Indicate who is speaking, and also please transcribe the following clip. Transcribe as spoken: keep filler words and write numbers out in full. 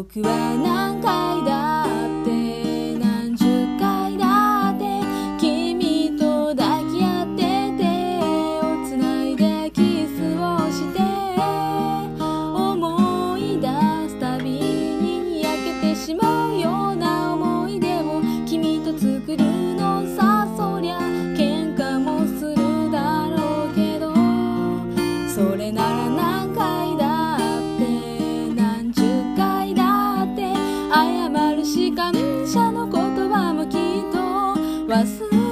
Speaker 1: 僕は何回だって何十回だって君と抱き合って手をつないでキスをして思い出すたびに焼けてしまうような思い出を君と作るのさ。そりゃ喧嘩もするだろうけどそれなら何回だって何十回だって謝るし感謝の言葉もきっと忘れ